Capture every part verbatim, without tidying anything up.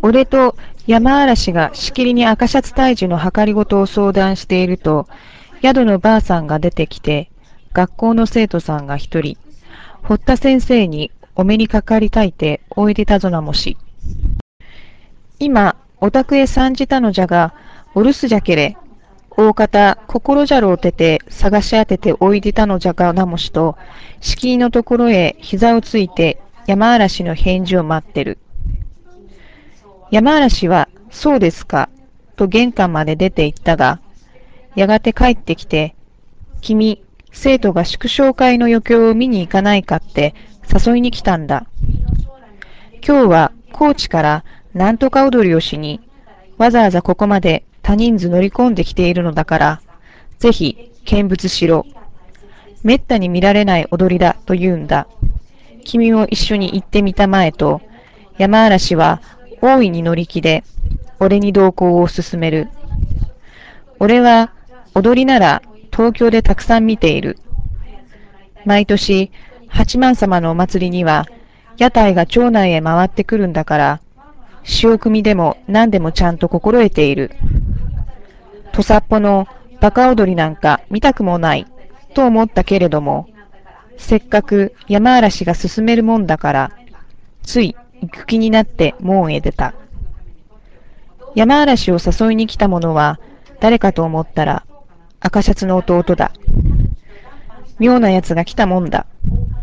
俺と山嵐がしきりに赤シャツ退治の計りごとを相談していると、宿のばあさんが出てきて、学校の生徒さんが一人、堀田先生にお目にかかりたいておいでたぞなもし。今、お宅へ参じたのじゃが、お留守じゃけれ、大方、心じゃろうてて探し当てておいでたのじゃがなもしと、敷居のところへ膝をついて山嵐の返事を待ってる。山嵐は、そうですか、と玄関まで出て行ったが、やがて帰ってきて、君、生徒が祝勝会の余興を見に行かないかって誘いに来たんだ。今日は高知からなんとか踊りをしに、わざわざここまで多人数乗り込んできているのだから、ぜひ見物しろ。めったに見られない踊りだと言うんだ。君も一緒に行ってみたまえと、山嵐は大いに乗り気で、俺に同行を勧める。俺は踊りなら東京でたくさん見ている。毎年八幡様のお祭りには屋台が町内へ回ってくるんだから、潮組でも何でもちゃんと心得ている。土佐っぽのバカ踊りなんか見たくもないと思ったけれども、せっかく山嵐が進めるもんだから、つい行く気になって門へ出た。山嵐を誘いに来た者は誰かと思ったら、赤シャツの弟だ。妙な奴が来たもんだ。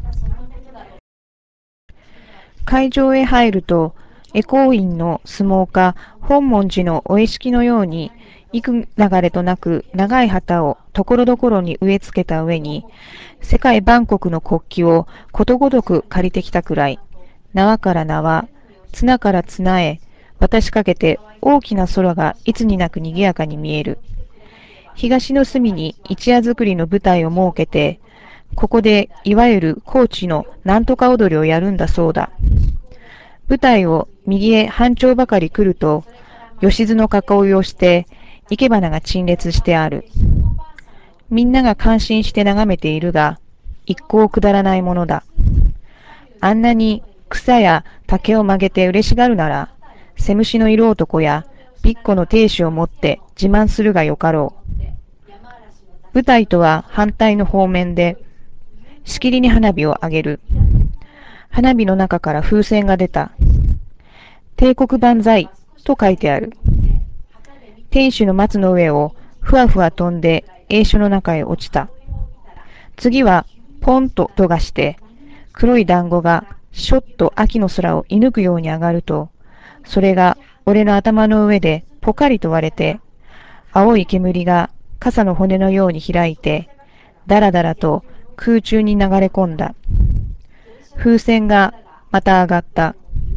会場へ入ると、恵光院の相撲か本門寺のお屋敷のように、幾流れとなく長い旗をところどころに植え付けた上に、世界万国の国旗をことごとく借りてきたくらい、縄から縄、綱から綱へ渡しかけて大きな空がいつになく賑やかに見える。東の隅に一夜作りの舞台を設けて、ここでいわゆる高知のなんとか踊りをやるんだそうだ。舞台を右へ半丁ばかり来ると、吉津の囲いをして、生け花が陳列してある。みんなが感心して眺めているが、一向くだらないものだ。あんなに草や竹を曲げて嬉しがるなら、セムシの色男やピッコの亭主を持って自慢するがよかろう。舞台とは反対の方面で、しきりに花火を上げる。花火の中から風船が出た。帝国万歳と書いてある。天守の松の上をふわふわ飛んで栄所の中へ落ちた。次はポンと飛がして、黒い団子がしょっと秋の空を射抜くように上がると、それが俺の頭の上でポカリと割れて、青い煙が傘の骨のように開いて、だらだらと空中に流れ込んだ。風船がまた上がった。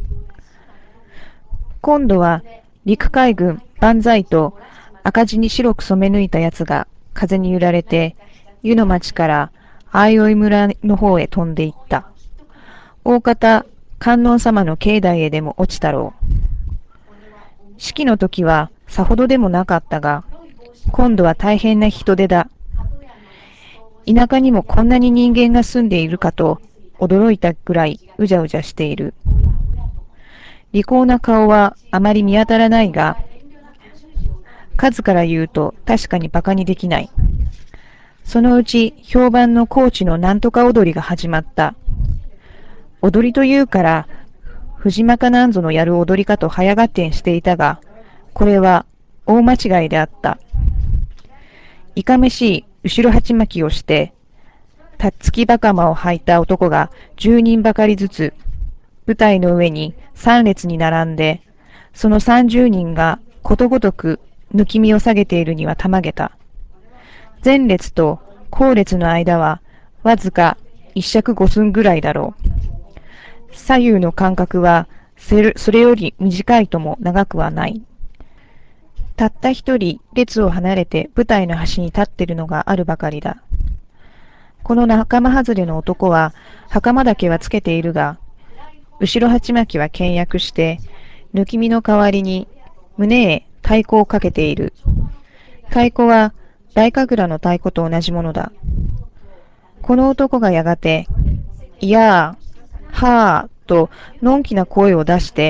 今度は陸海軍万歳と赤字に白く染め抜いたやつが風に揺られて、湯の町から相生村の方へ飛んでいった。大方、観音様の境内へでも落ちたろう。式の時はさほどでもなかったが、今度は大変な人出だ。田舎にもこんなに人間が住んでいるかと驚いたくらいうじゃうじゃしている。利口な顔はあまり見当たらないが、数から言うと確かに馬鹿にできない。そのうち評判の高知のなんとか踊りが始まった。踊りというから、藤間かなんぞのやる踊りかと早合点していたが、これは大間違いであった。いかめしい後ろ鉢巻きをして、たっつき袴を履いた男がじゅうにんばかりずつ、舞台の上にさん列に並んで、そのさんじゅうにんがことごとく抜き身を下げているにはたまげた。前列と後列の間はわずか一尺五寸ぐらいだろう。左右の間隔はそれより短いとも長くはない。たった一人列を離れて舞台の端に立っているのがあるばかりだ。この仲間外れの男は袴だけはつけているが、後ろ鉢巻きは倹約して、抜き身の代わりに胸へ太鼓をかけている。太鼓は大神楽の太鼓と同じものだ。この男がやがて、いやー、はーとのんきな声を出して、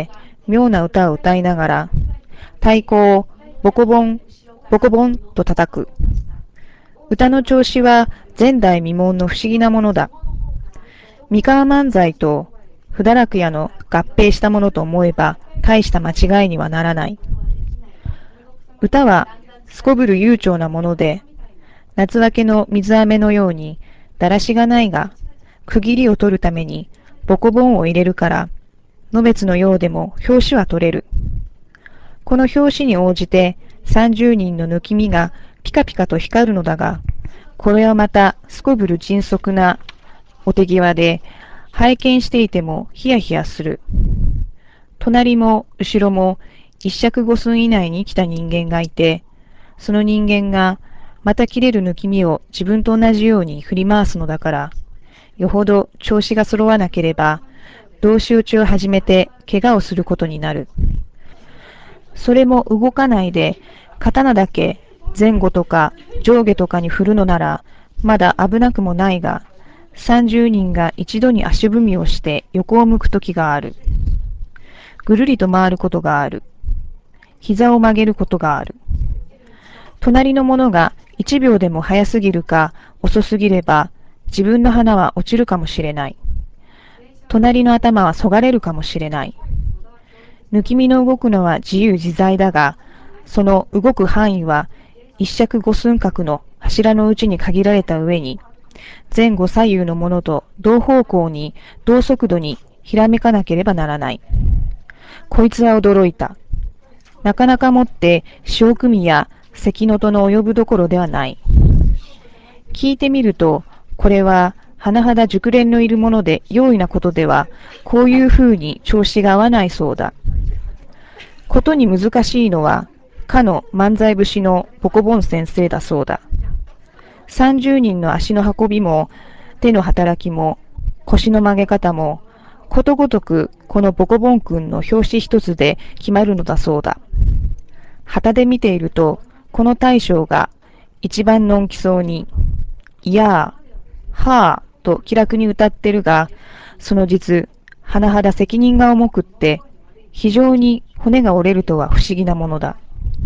妙な歌を歌いながら、太鼓をボコボン、ボコボンと叩く。歌の調子は前代未聞の不思議なものだ。三河万歳と不堕落屋の合併したものと思えば大した間違いにはならない。歌はすこぶる悠長なもので、夏明けの水飴のようにだらしがないが、区切りを取るためにボコボンを入れるから、のべつのようでも表紙は取れる。この表紙に応じてさんじゅうにんの抜き身がピカピカと光るのだが、これはまたすこぶる迅速なお手際で、拝見していてもヒヤヒヤする。隣も後ろも一尺五寸以内に生きた人間がいて、その人間がまた切れる抜き身を自分と同じように振り回すのだから、よほど調子が揃わなければ、同士打ちを始めて怪我をすることになる。それも動かないで、刀だけ前後とか上下とかに振るのなら、まだ危なくもないが、三十人が一度に足踏みをして横を向くときがある。ぐるりと回ることがある。膝を曲げることがある。隣の者が一秒でも早すぎるか遅すぎれば、自分の花は落ちるかもしれない。隣の頭はそがれるかもしれない。抜き身の動くのは自由自在だが、その動く範囲は一尺五寸角の柱のうちに限られた上に、前後左右のものと同方向に同速度にひらめかなければならない。こいつは驚いた。なかなかもって小組や関の戸の及ぶどころではない。聞いてみると、これは甚だ熟練のいるもので容易なことでは、こういうふうに調子が合わないそうだ。ことに難しいのは、かの漫才節のボコボン先生だそうだ。三十人の足の運びも、手の働きも、腰の曲げ方も、ことごとくこのボコボン君の表紙一つで決まるのだそうだ。旗で見ていると、この大将が一番のんきそうに、いやー、はーと気楽に歌ってるが、その実、甚だ責任が重くって、非常に骨が折れるとは不思議なものだ。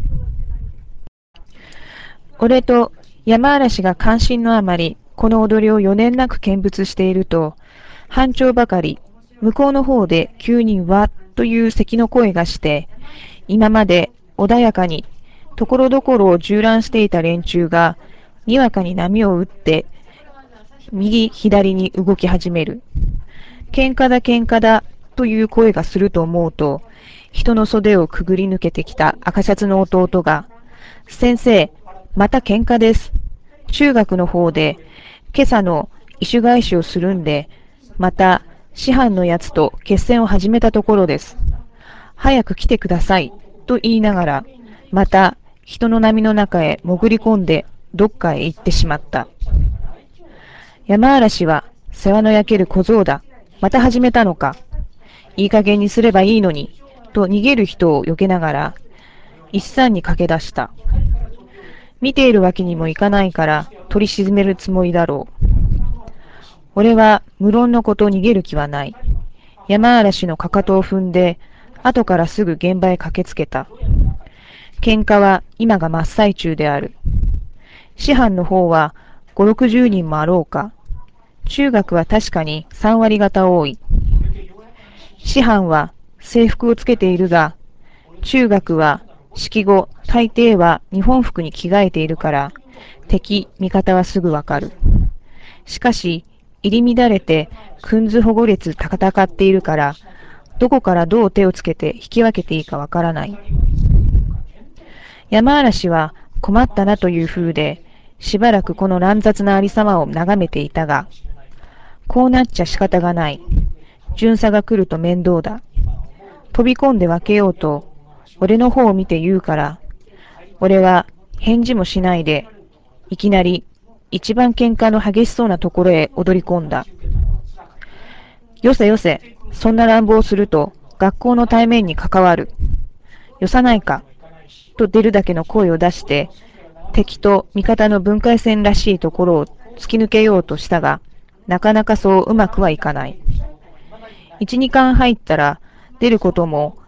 俺と山嵐が関心のあまり、この踊りを余念なく見物していると、班長ばかり、向こうの方で急にわっという咳の声がして、今まで穏やかに、ところどころを縦覧していた連中が、にわかに波を打って、右左に動き始める。喧嘩だ喧嘩だという声がすると思うと、人の袖をくぐり抜けてきた赤シャツの弟が、先生、また喧嘩です。中学の方で、今朝の異種返しをするんで、また師範のやつと決戦を始めたところです。早く来てください、と言いながら、また人の波の中へ潜り込んで、どっかへ行ってしまった。山嵐は世話の焼ける小僧だ。また始めたのか。いい加減にすればいいのに、と逃げる人を避けながら、一山に駆け出した。見ているわけにもいかないから取り沈めるつもりだろう。俺は無論のこと逃げる気はない。山嵐のかかとを踏んで、後からすぐ現場へ駆けつけた。喧嘩は今が真っ最中である。師範の方はご、ろくじゅうにんもあろうか。中学は確かにさん割方多い。師範は制服をつけているが、中学は式後大抵は日本服に着替えているから、敵、味方はすぐわかる。しかし、入り乱れて、くんず保護列戦っているから、どこからどう手をつけて引き分けていいかわからない。山嵐は困ったなという風で、しばらくこの乱雑なありさまを眺めていたが、こうなっちゃ仕方がない。巡査が来ると面倒だ。飛び込んで分けようと、俺の方を見て言うから、俺は返事もしないで、いきなり一番喧嘩の激しそうなところへ踊り込んだ。よせよせ、そんな乱暴すると学校の対面に関わる。よさないか、と出るだけの声を出して、敵と味方の分界線らしいところを突き抜けようとしたが、なかなかそううまくはいかない。一、二巻入ったら出ることも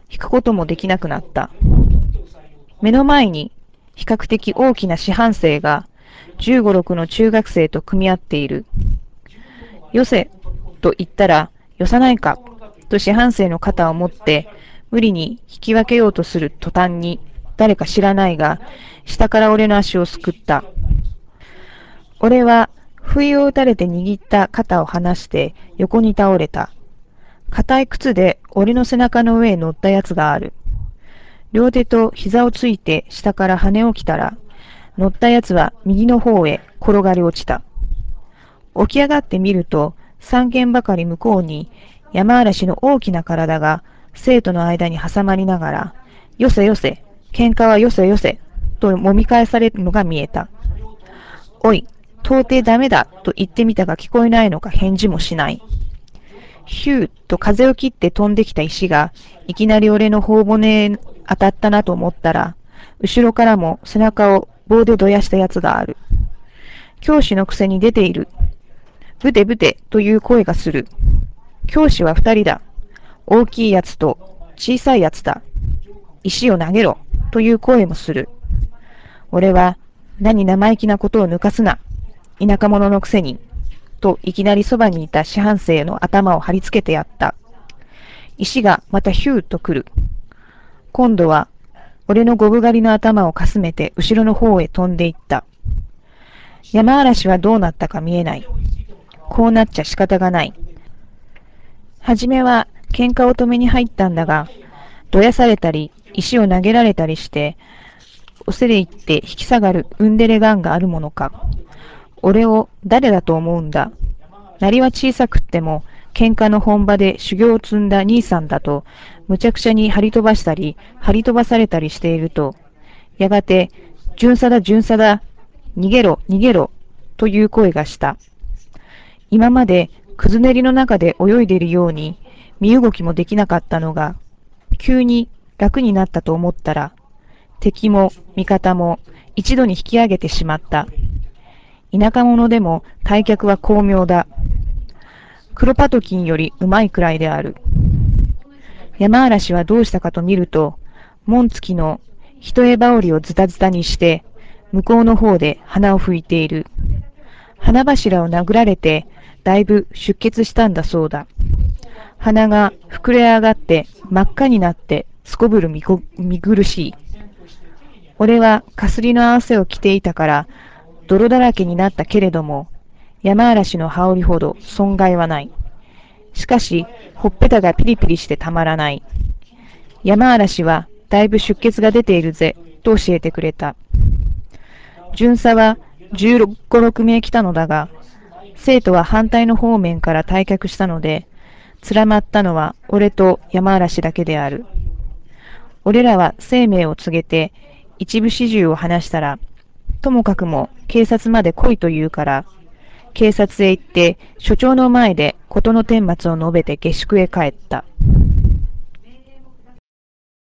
引くこともできなくなった。目の前に比較的大きな四半生がじゅうご、ろくの中学生と組み合っている。よせと言ったら、よさないかと四半生の肩を持って無理に引き分けようとする途端に、誰か知らないが下から俺の足をすくった。俺は不意を打たれて握った肩を離して横に倒れた。硬い靴で俺の背中の上へ乗ったやつがある。両手と膝をついて下から跳ね起きたら、乗ったやつは右の方へ転がり落ちた。起き上がってみると、三軒ばかり向こうに山嵐の大きな体が生徒の間に挟まりながら、よせよせ、喧嘩はよせよせ、と揉み返されるのが見えた。おい、到底ダメだと言ってみたが聞こえないのか返事もしない。ヒューと風を切って飛んできた石がいきなり俺の頬骨へ当たったなと思ったら、後ろからも背中を棒でどやしたやつがある。教師のくせに出ている。ブテブテという声がする。教師は二人だ。大きいやつと小さいやつだ。石を投げろという声もする。俺は、何生意気なことを抜かすな。田舎者のくせに。といきなりそばにいた四半生の頭を張り付けてやった。石がまたヒューッと来る。今度は俺のゴブ狩りの頭をかすめて後ろの方へ飛んでいった。山嵐はどうなったか見えない。こうなっちゃ仕方がない。はじめは喧嘩を止めに入ったんだが、どやされたり石を投げられたりして、おせれいって引き下がるウンデレガンがあるものか。俺を誰だと思うんだ。なりは小さくっても、喧嘩の本場で修行を積んだ兄さんだと、むちゃくちゃに張り飛ばしたり、張り飛ばされたりしていると、やがて、巡査だ巡査だ、逃げろ逃げろ、という声がした。今まで、くず練りの中で泳いでいるように、身動きもできなかったのが、急に楽になったと思ったら、敵も味方も一度に引き上げてしまった。田舎者でも退却は巧妙だ。クロパトキンよりうまいくらいである。山嵐はどうしたかと見ると、紋付きの一重羽織をズタズタにして、向こうの方で鼻を拭いている。鼻柱を殴られて、だいぶ出血したんだそうだ。鼻が膨れ上がって真っ赤になってすこぶる見苦しい。俺はかすりの合わせを着ていたから泥だらけになったけれども、山嵐の羽織ほど損害はない。しかし、ほっぺたがピリピリしてたまらない。山嵐はだいぶ出血が出ているぜ、と教えてくれた。巡査はじゅうご、ろくめい来たのだが、生徒は反対の方面から退却したので、連まったのは俺と山嵐だけである。俺らは生命を告げて一部始終を話したら、ともかくも警察まで来いと言うから、警察へ行って所長の前で事の顛末を述べて下宿へ帰った。